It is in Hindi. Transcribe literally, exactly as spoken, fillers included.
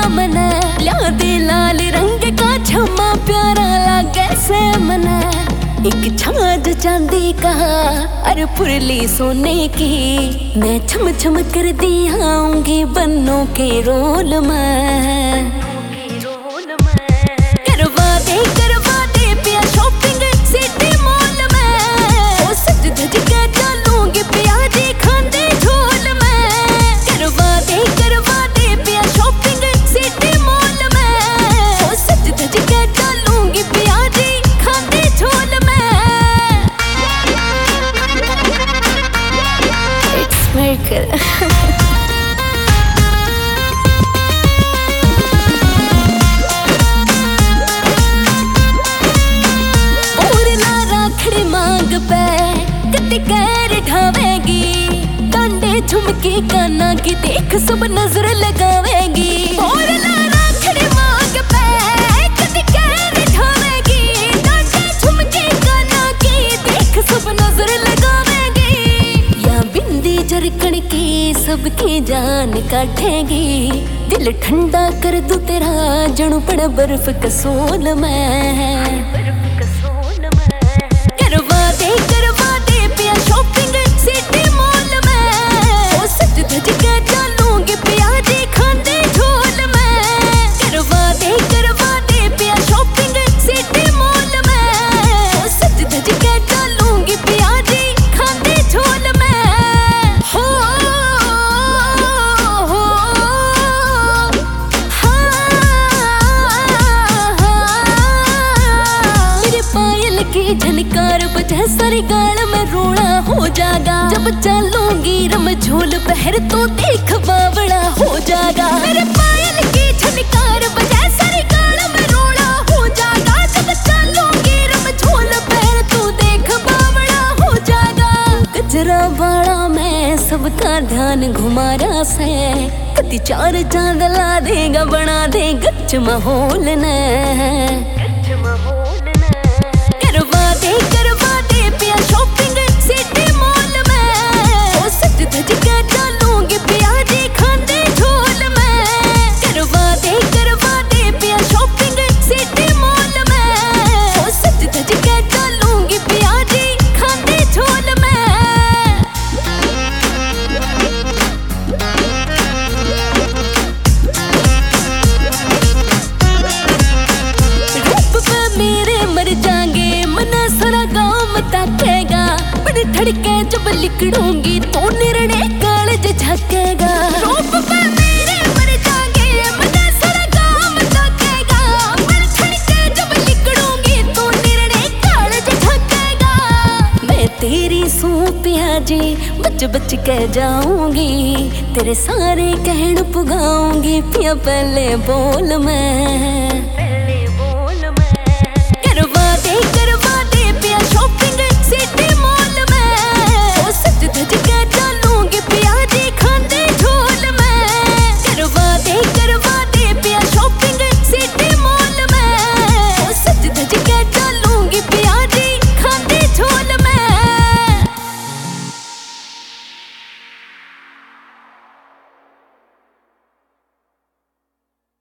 मना लिया दे लाल रंग का छमा प्यारा लागे से मना एक छाज चांदी का अरे पुरली सोने की मैं छम छम कर दी आऊंगी बन्नों के रोल में करवा दे करवा दे पिया शॉपिंग सिटी मॉल में ओ सज धज के चलूंगी पिया जी खांदे झोल में करवा दे करवा दे पिया शॉपिंग सिटी मॉल में ओ सज धज के चलूंगी पिया जी खांदे झोल में इट्स मेकर झुमकी काना की देख सब नजर लगावेगी और लारा खड़ी मांग पे कदी कैर ढावेगी डांटे झुमकी काना की देख सब नजर लगावेगी या बिंदी जरकण की सबकी जान काटेगी दिल ठंडा कर दूं तेरा जणू पड़ बर्फ कसोल में करवा दे करवा दे पिया शॉपिंग सिटी मॉल में सज धज के चलूंगी पिया जी खांदे झोल में करवा दे करवा दे पिया शॉपिंग सिटी मॉल में सज धज के चलूंगी पिया जी खांदे झोल में हो हो मेरे पायल की झनकार बजे सारी गाल में रोना हो जाएगा जब चलूंगी रम झोल पहर तो देख बावड़ा हो जाएगा मेरे पायल की झनकार बजे सारी गाल में रोना हो जाएगा जब चलूंगी रम झोल पहर तो देख बावड़ा हो जाएगा गजरा बाड़ा में सबका ध्यान घुमारा से कति चार चांद ला देगा बना दे गच माहौल ने करवा दे करवा दे पिया शॉपिंग सिटी मॉल में ओ सज धज के चलूंगी पिया जी खांदे झोल में करवा दे करवा दे पिया शॉपिंग सिटी मॉल में ओ सज धज के चलूंगी पिया जी खांदे झोल में रूप पे मेरे मर जाएंगे मना सारा गाँव ताकेगा बड़े धड़के जब लिखड़ूंगी तो निर्णय कालज झकेगा रूप पे मेरे मर जाएंगे मना सारा गाँव ताकेगा बड़े धड़के जब लिखड़ूंगी तो निर्णय कालज झकेगा मैं तेरी सू पिया जी बच बच के जाऊंगी तेरे सारे कहन पुगाऊंगी पिया पहले बोल में